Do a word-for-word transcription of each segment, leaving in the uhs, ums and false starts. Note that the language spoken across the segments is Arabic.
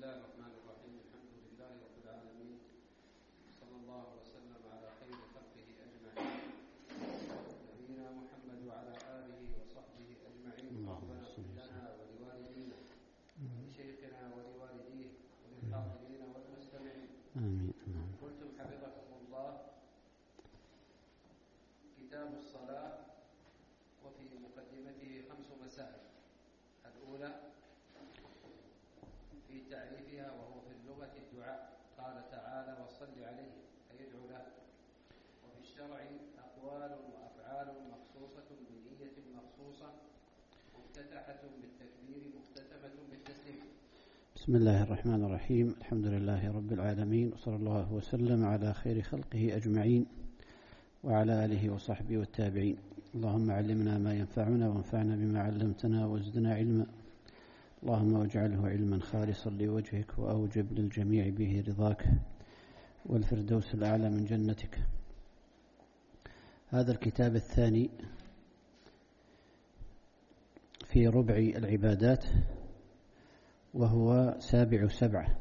الله الرحمن الرحيم. الحمد لله رب العالمين، صلى الله وسلم على خير خلقه أجمعين، نبينا محمد وعلى آله وصحبه أجمعين. ربنا اغفر لنا ولوالدينا ولشيخنا ولوالديه وللحاضرين والمستمعين. آمين. قلتم حفظكم الله كتاب الصلاة، وفي مقدمته خمس مسائل. الأولى في تعريفها، وهو في اللغة الدعاء. قال تعالى: وصل عليه، أي ادعو له. وفي الشرع أقوال وأفعال مخصوصة بنية مخصوصة، مفتتحة بالتكبير مختتمة بالتسليم. بسم الله الرحمن الرحيم. الحمد لله رب العالمين، وصلى الله وسلم على خير خلقه أجمعين وعلى آله وصحبه والتابعين. اللهم علمنا ما ينفعنا وانفعنا بما علمتنا وزدنا علما. اللهم واجعله علما خالصا لوجهك، وأوجب للجميع به رضاك والفردوس الأعلى من جنتك. هذا الكتاب الثاني في ربع العبادات، وهو سابع سبعة.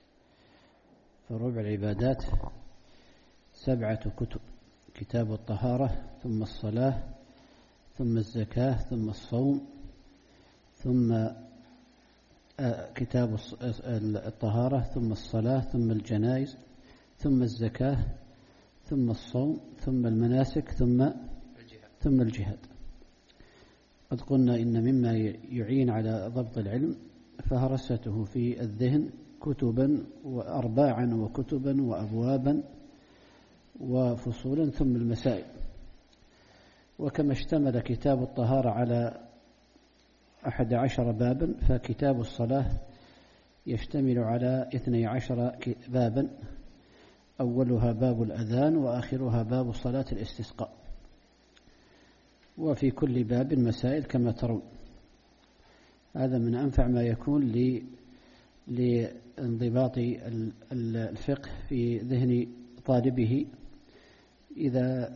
فربع العبادات سبعة كتب: كتاب الطهارة، ثم الصلاة، ثم الزكاة، ثم الصوم، ثم كتاب الطهارة، ثم الصلاة، ثم الجنائز، ثم الزكاة، ثم الصوم، ثم المناسك، ثم ثم الجهاد. قد قلنا إن مما يعين على ضبط العلم فهرسته في الذهن كتبا وأرباعا وكتبا وأبوابا وفصولا، ثم المسائل. وكما اشتمل كتاب الطهارة على أحد عشر بابا، فكتاب الصلاة يشتمل على اثني عشر بابا، أولها باب الأذان، وآخرها باب صلاة الاستسقاء. وفي كل باب مسائل كما ترون. هذا من أنفع ما يكون لانضباط الفقه في ذهن طالبه إذا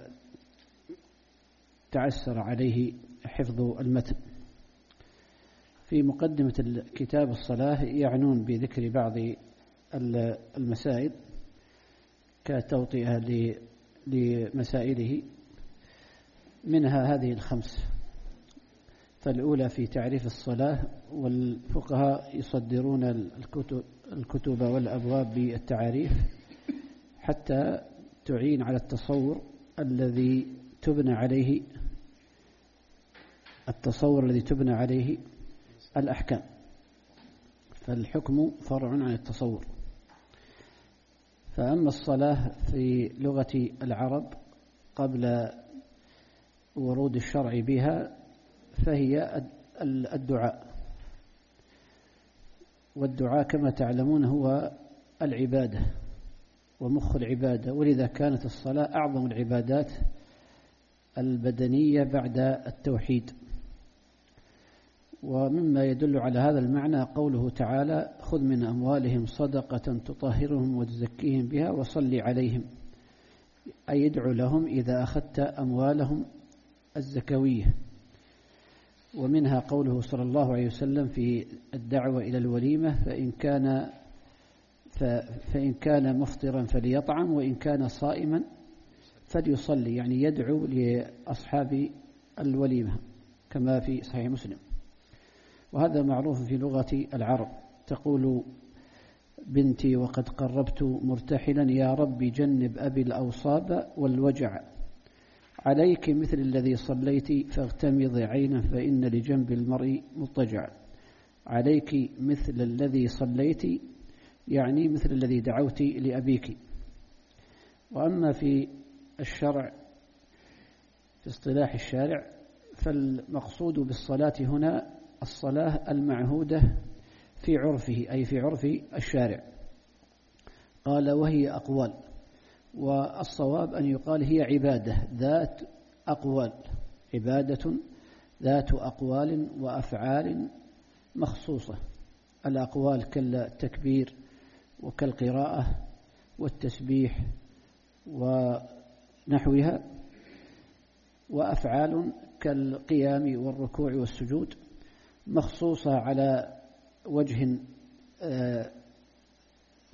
تعسر عليه حفظ المتن. في مقدمة كتاب الصلاة يعنون بذكر بعض المسائل كتوطئة لمسائله، منها هذه الخمس. فالأولى في تعريف الصلاة، والفقهاء يصدرون الكتب, الكتب والأبواب بالتعاريف حتى تعين على التصور الذي تبنى عليه التصور الذي تبنى عليه الأحكام. فالحكم فرع عن التصور. فأما الصلاة في لغة العرب قبل ورود الشرع بها فهي الدعاء، والدعاء كما تعلمون هو العبادة ومخ العبادة، ولذا كانت الصلاة أعظم العبادات البدنية بعد التوحيد. ومما يدل على هذا المعنى قوله تعالى: خذ من أموالهم صدقة تطهرهم وتزكيهم بها وصل عليهم، أي ادعو لهم إذا أخذت أموالهم الزكوية. ومنها قوله صلى الله عليه وسلم في الدعوة إلى الوليمة: فإن كان فإن كان مفطرا فليطعم، وإن كان صائما فليصلي، يعني يدعو لأصحاب الوليمة كما في صحيح مسلم. وهذا معروف في لغة العرب. تقول بنتي وقد قربت مرتحلا: يا رب جنب أبي الأوصاب والوجع، عليك مثل الذي صليت فاغتمضي عينا فإن لجنب المرء مضطجع. عليك مثل الذي صليت، يعني مثل الذي دعوت لأبيك. وأما في الشرع، في اصطلاح الشارع، فالمقصود بالصلاة هنا الصلاة المعهودة في عرفه، أي في عرف الشارع. قال: وهي أقوال. والصواب أن يقال هي عبادة ذات أقوال، عبادة ذات أقوال وأفعال مخصوصة. الأقوال كالتكبير وكالقراءة والتسبيح ونحوها، وأفعال كالقيام والركوع والسجود، مخصوصة على وجه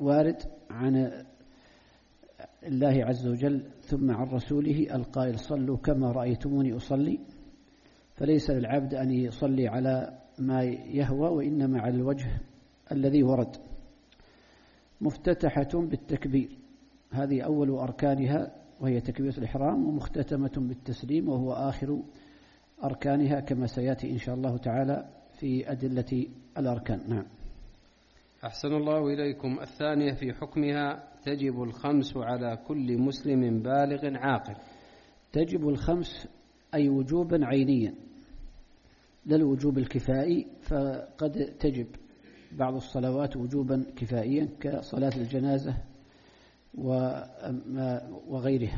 وارد عن الله عز وجل ثم عن رسوله القائل صلوا كما رأيتموني أصلي، فليس للعبد أن يصلي على ما يهوى وإنما على الوجه الذي ورد. مفتتحة بالتكبير، هذه أول أركانها وهي تكبيرة الإحرام، ومختتمة بالتسليم وهو آخر أركانها كما سيأتي إن شاء الله تعالى في أدلة الأركان. نعم. أحسن الله إليكم. الثانية في حكمها تجب الخمس على كل مسلم بالغ عاقل. تجب الخمس أي وجوبا عينيا لا الوجوب الكفائي، فقد تجب بعض الصلوات وجوبا كفائيا كصلاة الجنازة وغيرها،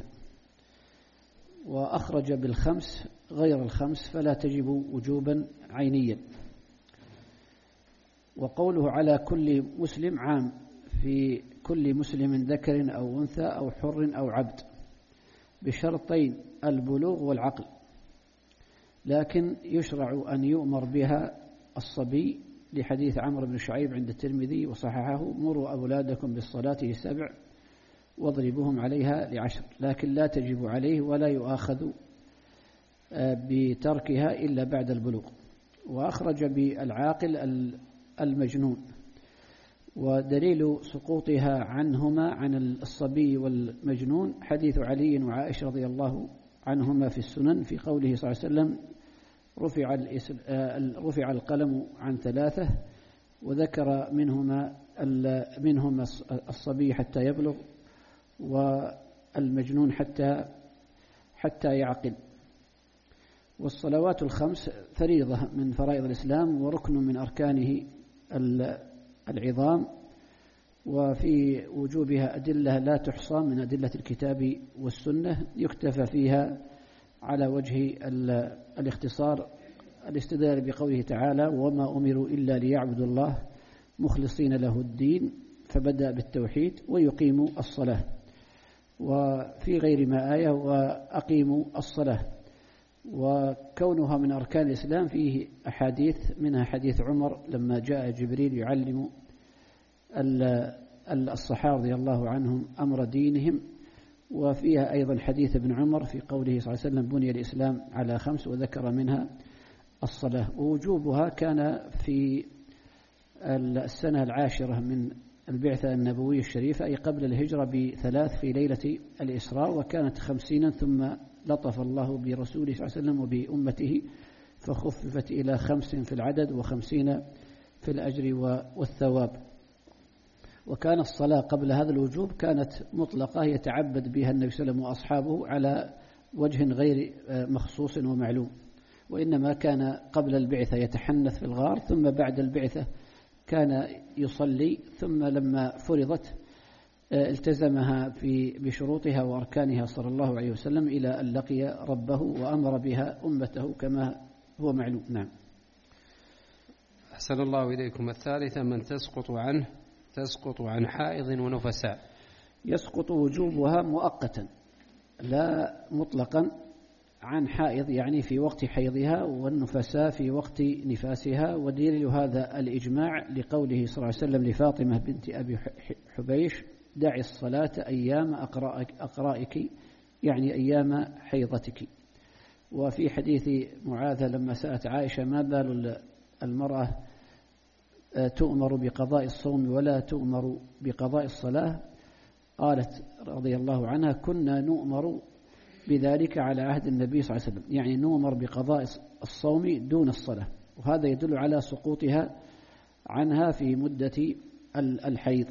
وأخرج بالخمس غير الخمس فلا تجب وجوبا عينيا. وقوله على كل مسلم عام في كل مسلم ذكر أو أنثى أو حر أو عبد بشرطين البلوغ والعقل، لكن يشرع أن يؤمر بها الصبي لحديث عمرو بن شعيب عند الترمذي وصححه: مروا أولادكم بالصلاة لسبع واضربوهم عليها لعشر، لكن لا تجب عليه ولا يؤاخذ بتركها إلا بعد البلوغ. وأخرج بالعاقل المجنون، ودليل سقوطها عنهما عن الصبي والمجنون حديث علي وعائشة رضي الله عنهما في السنن في قوله صلى الله عليه وسلم: رفع, رفع القلم عن ثلاثة، وذكر منهما منهما الصبي حتى يبلغ والمجنون حتى حتى يعقل. والصلوات الخمس فريضة من فرائض الإسلام وركن من أركانه العظام، وفي وجوبها أدلة لا تحصى من أدلة الكتاب والسنة، يكتفى فيها على وجه الاختصار الاستدلال بقوله تعالى: وما أمروا إلا ليعبدوا الله مخلصين له الدين، فبدأ بالتوحيد ويقيموا الصلاة. وفي غير ما آية: وأقيموا الصلاة. وكونها من أركان الإسلام فيه أحاديث، منها حديث عمر لما جاء جبريل يعلم الصحابة رضي الله عنهم أمر دينهم، وفيها أيضا حديث ابن عمر في قوله صلى الله عليه وسلم: بني الإسلام على خمس، وذكر منها الصلاة. ووجوبها كان في السنة العاشرة من البعثة النبوية الشريفة، أي قبل الهجرة بثلاث في ليلة الإسراء، وكانت خمسين ثم لطف الله برسوله صلى الله عليه وسلم وبأمته فخففت إلى خمس في العدد وخمسين في الأجر والثواب. وكان الصلاة قبل هذا الوجوب كانت مطلقة يتعبد بها النبي صلى الله عليه وسلم وأصحابه على وجه غير مخصوص ومعلوم، وإنما كان قبل البعثة يتحنث في الغار، ثم بعد البعثة كان يصلي، ثم لما فرضت التزمها في بشروطها وأركانها صلى الله عليه وسلم إلى أن لقي ربه وأمر بها أمته كما هو معلوم. نعم. أحسن الله إليكم. الثالثة من تسقط عنه تسقط عن حائض ونفساء. يسقط وجوبها مؤقتا لا مطلقا عن حائض، يعني في وقت حيضها، والنفساء في وقت نفاسها. ودليل هذا الإجماع لقوله صلى الله عليه وسلم لفاطمة بنت أبي حبيش: دعي الصلاة أيام أقرائك، يعني أيام حيضتك. وفي حديث معاذ لما سألت عائشة: ما بال المرأة تؤمر بقضاء الصوم ولا تؤمر بقضاء الصلاة؟ قالت رضي الله عنها: كنا نؤمر بذلك على عهد النبي صلى الله عليه وسلم، يعني نؤمر بقضاء الصوم دون الصلاة. وهذا يدل على سقوطها عنها في مدة الحيض.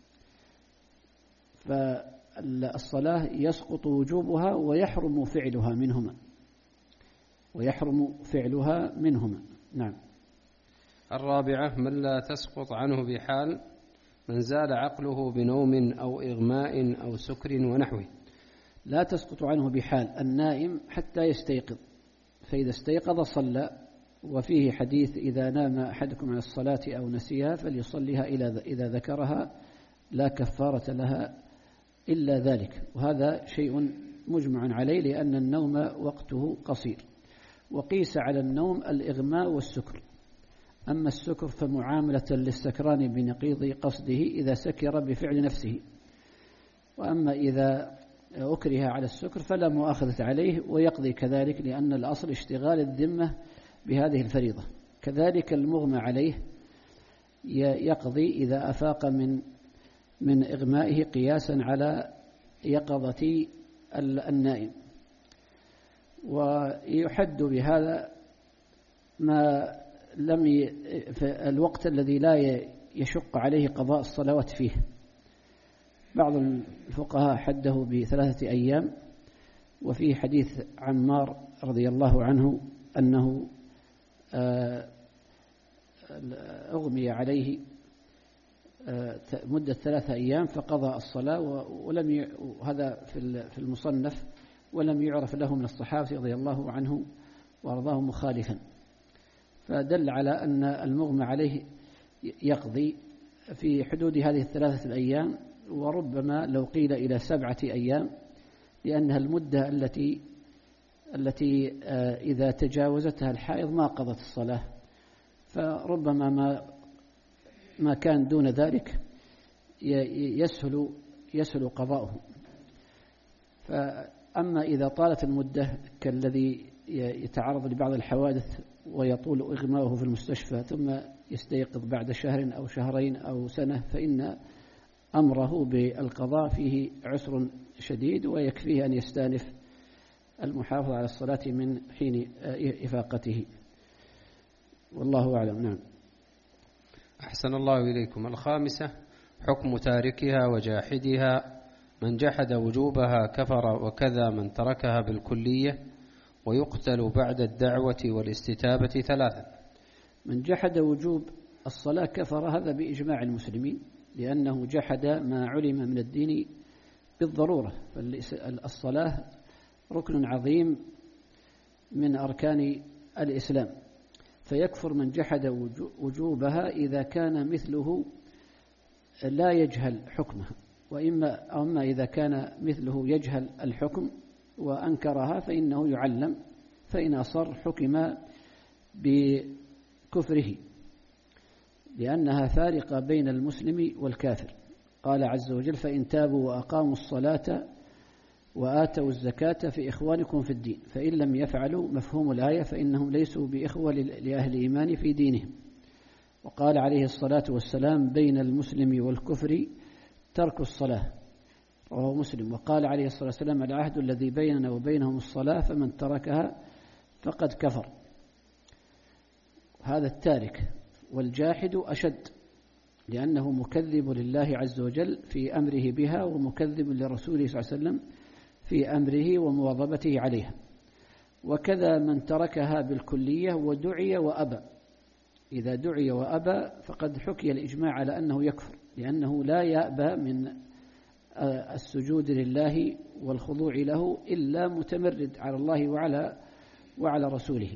فالصلاة يسقط وجوبها ويحرم فعلها منهما ويحرم فعلها منهما. نعم. الرابعة من لا تسقط عنه بحال: من زال عقله بنوم أو إغماء أو سكر ونحوه. لا تسقط عنه بحال النائم حتى يستيقظ، فإذا استيقظ صلى. وفيه حديث: إذا نام أحدكم عن الصلاة أو نسيها فليصليها إذا ذكرها، لا كفارة لها إلا ذلك. وهذا شيء مجمع عليه، لأن النوم وقته قصير. وقيس على النوم الإغماء والسكر. أما السكر فمعاملة للسكران بنقيض قصده إذا سكر بفعل نفسه، وأما إذا أكره على السكر فلا مؤاخذة عليه ويقضي كذلك، لأن الأصل اشتغال الذمة بهذه الفريضة. كذلك المغمى عليه يقضي إذا أفاق من من إغمائه قياسا على يقظة النائم. ويحد بهذا ما لم ي... في الوقت الذي لا يشق عليه قضاء الصلوات فيه. بعض الفقهاء حده بثلاثة أيام، وفي حديث عمار رضي الله عنه أنه أغمي عليه مدة ثلاثة أيام فقضى الصلاة، ولم ي... هذا في المصنف، ولم يعرف له من الصحابة رضي الله عنه وارضاه مخالفا، فدل على أن المغمى عليه يقضي في حدود هذه الثلاثة الأيام، وربما لو قيل إلى سبعة أيام، لأنها المدة التي التي إذا تجاوزتها الحائض ما قضت الصلاة، فربما ما ما كان دون ذلك يسهل يسهل قضاؤه. فأما إذا طالت المدة كالذي يتعرض لبعض الحوادث ويطول إغماؤه في المستشفى ثم يستيقظ بعد شهر أو شهرين أو سنة، فإن أمره بالقضاء فيه عسر شديد، ويكفيه أن يستأنف المحافظة على الصلاة من حين إفاقته، والله أعلم. نعم. أحسن الله إليكم. الخامسة: حكم تاركها وجاحدها. من جحد وجوبها كفر، وكذا من تركها بالكلية، ويقتل بعد الدعوة والاستتابة ثلاثا. من جحد وجوب الصلاة كفر، هذا بإجماع المسلمين، لأنه جحد ما علم من الدين بالضرورة. فالصلاة ركن عظيم من أركان الإسلام، فيكفر من جحد وجوبها إذا كان مثله لا يجهل حكمها، وإما أما إذا كان مثله يجهل الحكم وأنكرها فإنه يعلم، فإن أصر حكم بكفره، لأنها فارقة بين المسلم والكافر. قال عز وجل: فإن تابوا وأقاموا الصلاة وآتوا الزكاة فإخوانكم في الدين، فإن لم يفعلوا مفهوم الآية فإنهم ليسوا بإخوة لأهل الإيمان في دينهم. وقال عليه الصلاة والسلام: بين المسلم والكفر ترك الصلاة، رواه مسلم. وقال عليه الصلاة والسلام: العهد الذي بيننا وبينهم الصلاة، فمن تركها فقد كفر. هذا التارك. والجاحد أشد، لأنه مكذب لله عز وجل في أمره بها، ومكذب لرسوله صلى الله عليه وسلم في أمره ومواظبته عليها. وكذا من تركها بالكلية ودعي وأبى. إذا دعي وأبى فقد حكي الإجماع على أنه يكفر، لأنه لا يأبى من السجود لله والخضوع له إلا متمرد على الله وعلى وعلى رسوله.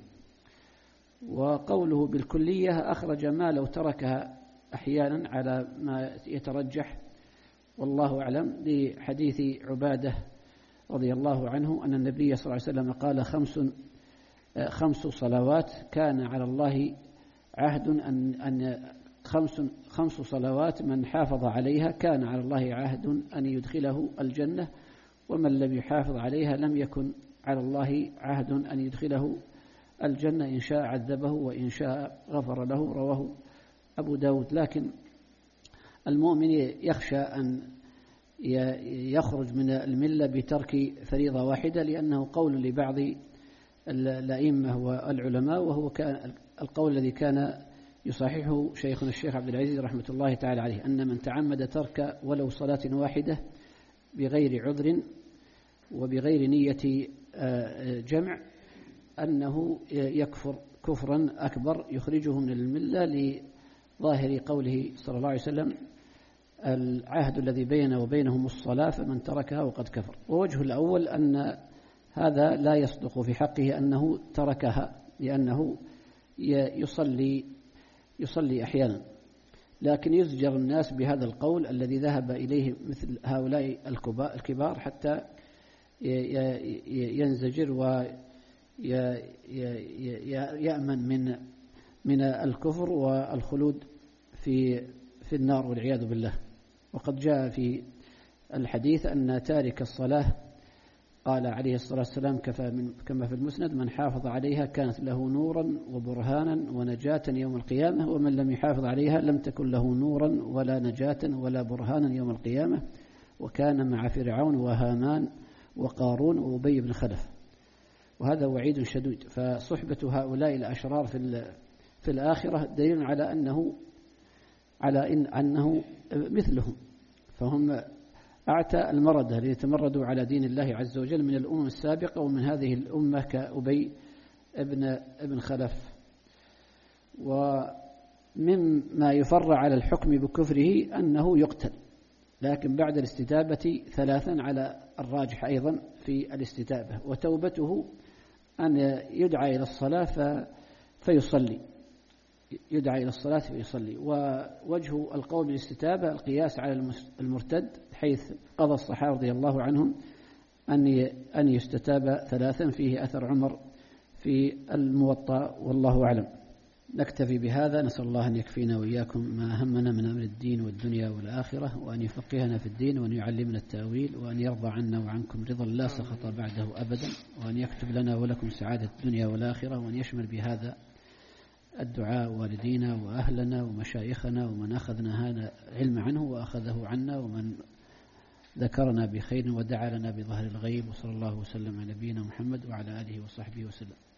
وقوله بالكلية أخرج ما لو تركها أحيانا على ما يترجح، والله أعلم، لحديث عبادة رضي الله عنه أن النبي صلى الله عليه وسلم قال: خمس خمس صلوات كان على الله عهد أن أن خمس خمس صلوات من حافظ عليها كان على الله عهد أن يدخله الجنة، ومن لم يحافظ عليها لم يكن على الله عهد أن يدخله الجنة، إن شاء عذبه وإن شاء غفر له، رواه أبو داود. لكن المؤمن يخشى أن يخرج من الملة بترك فريضة واحدة، لأنه قول لبعض الأئمة والعلماء، وهو كان القول الذي كان يصححه شيخنا الشيخ عبد العزيز رحمة الله تعالى عليه، أن من تعمد ترك ولو صلاة واحدة بغير عذر وبغير نية جمع أنه يكفر كفرا أكبر يخرجه من الملة، لظاهر قوله صلى الله عليه وسلم: العهد الذي بيننا وبينهم الصلاة، فمن تركها وقد كفر. ووجه الأول أن هذا لا يصدق في حقه أنه تركها، لأنه يصلي يصلي أحيانا، لكن يزجر الناس بهذا القول الذي ذهب إليه مثل هؤلاء الكبار حتى ينزجر ويأمن من من الكفر والخلود في في النار والعياذ بالله. وقد جاء في الحديث أن تارك الصلاة قال عليه الصلاة والسلام كما في المسند: من حافظ عليها كانت له نورا وبرهانا ونجاة يوم القيامة، ومن لم يحافظ عليها لم تكن له نورا ولا نجاة ولا برهانا يوم القيامة، وكان مع فرعون وهامان وقارون وأبي بن خلف. وهذا وعيد شديد. فصحبة هؤلاء الأشرار في في الآخرة دليل على أنه على إن أنه مثلهم، فهم أعتى المردة ليتمردوا على دين الله عز وجل من الأمم السابقة ومن هذه الأمة كأبي ابن ابن خلف. ومما يفرع على الحكم بكفره أنه يقتل، لكن بعد الاستتابة ثلاثا على الراجح أيضا في الاستتابة. وتوبته أن يدعى إلى الصلاة فيصلي، يدعى إلى الصلاة فيصلي. ووجه القول بالاستتابة القياس على المرتد، حيث قضى الصحابة رضي الله عنهم أن أن يستتاب ثلاثا، فيه أثر عمر في الموطأ، والله أعلم. نكتفي بهذا. نسأل الله أن يكفينا وإياكم ما همنا من أمر الدين والدنيا والآخرة، وأن يفقهنا في الدين، وأن يعلمنا التأويل، وأن يرضى عنا وعنكم رضا لا سخط بعده أبدا، وأن يكتب لنا ولكم سعادة الدنيا والآخرة، وأن يشمل بهذا الدعاء والدينا وأهلنا ومشايخنا ومن أخذنا هذا علم عنه وأخذه عنا، ومن ذكرنا بخير ودعا لنا بظهر الغيب. وصلى الله وسلم على نبينا محمد وعلى آله وصحبه وسلم.